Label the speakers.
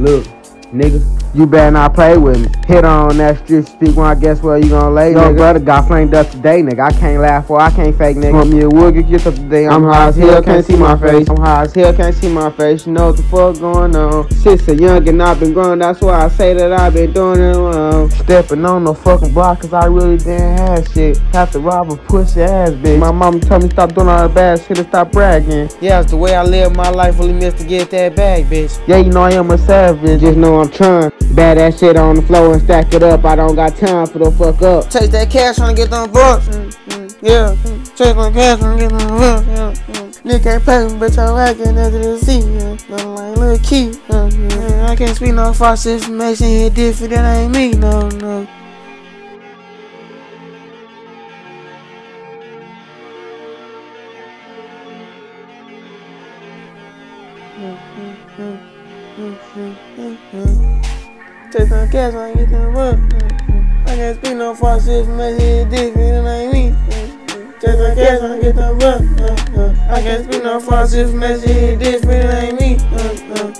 Speaker 1: Look, nigga, you better not play with me. Hit on that street speak when I guess where you gonna lay, nigga. Yo, brother got flamed up today, nigga. I can't laugh or I can't fake, nigga. Want me a wood, get up today. I'm high as hell, can't see my face. I'm high as hell, can't see my face. You know what the fuck going on. Since a young and I've been growing, that's why I say that I've been doing it wrong. Stepping on the fucking block cause I really didn't have shit. Have to rob a pussy ass bitch. My mama told me stop doing all that bad shit and stop bragging. Yeah, it's the way I live my life, really miss to get that bag, bitch. Yeah, you know I am a savage, just know I'm trying. Bad that shit on the floor and stack it up. I don't got time for the fuck up. Take that cash tryna get them bucks. Yeah. Take that cash tryna get them bucks. Nigga can't pay me, bitch. I'm acting under the seat. Nothing like little key. I can't speak no false information here different. That ain't me. No. Take some cash when I get them bucks. I can't speak no false information here different. That ain't me. Take some cash when I get them bucks. I can't speak no false information here different. That ain't me.